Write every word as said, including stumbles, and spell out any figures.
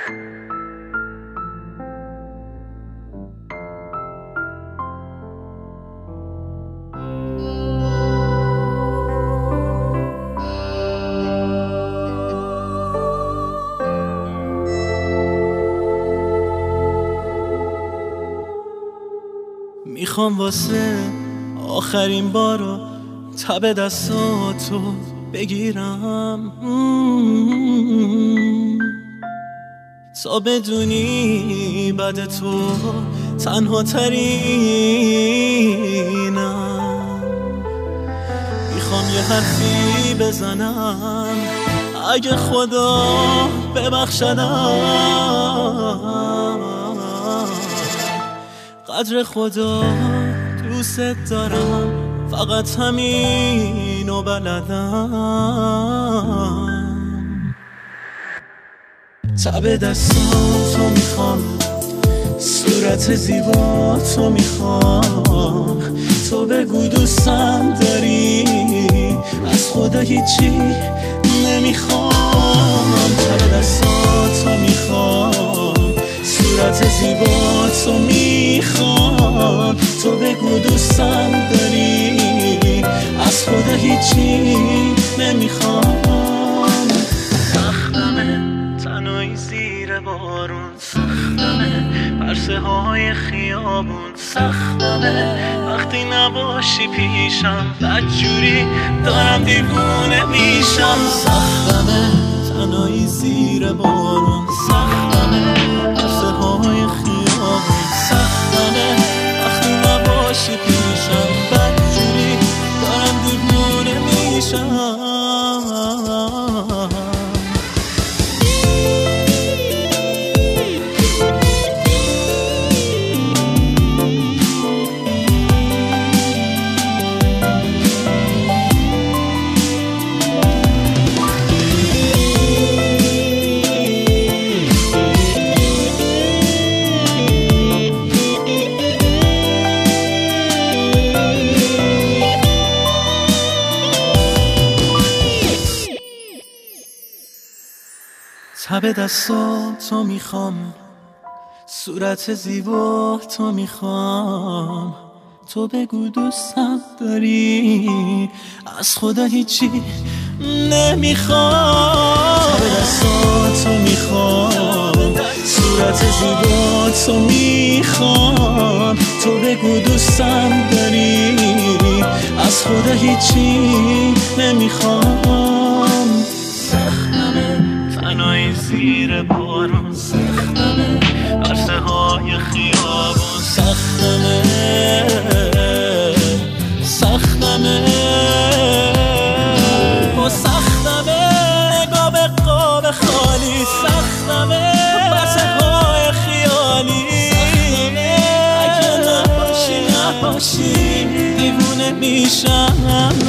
میخوام واسه آخرین بارو تب دستاتو بگیرم تا بدونی بعد تو تنها ترینم. میخوام یه حرفی بزنم اگه خدا ببخشدم، قدر خدا دوست دارم، فقط همینو بلدم. تب دستاتو میخوام، صورت زیباتو میخوام، تو بگو دوستم داری، از خدا هیچی نمیخوام. تب دستاتو میخوام، صورت زیباتو میخوام، تو بگو دوستم داری، از خدا هیچی نمیخوام. سختمه تنهایی زیر بارون، سختمه پرسه های خیابون، سختمه وقتی نباشی پیشم، بدجوری دارم دیوونه میشم. سختمه تنهایی زیر بارون، سختمه پرسه های خیابون، سختمه وقتی نباشی پیشم، بدجوری دارم دیوونه میشم. تب دستاتو میخوام، صورت زیبا تو میخوام، تو بگو دوستم داری، از خدا هیچی نمیخوام. تب دستاتو میخوام، صورت زیبا تو میخوام، تو بگو دوستم داری، از خدا هیچی نمیخوام. سختمه تنهایی زیر بارون، سختمه عرصه های خیابون، سختمه سختمه و سختمه نگاه به قاب خالی، سختمه عرصه های خیالی، سختمه اگه نباشی نباشی دیوونه میشم.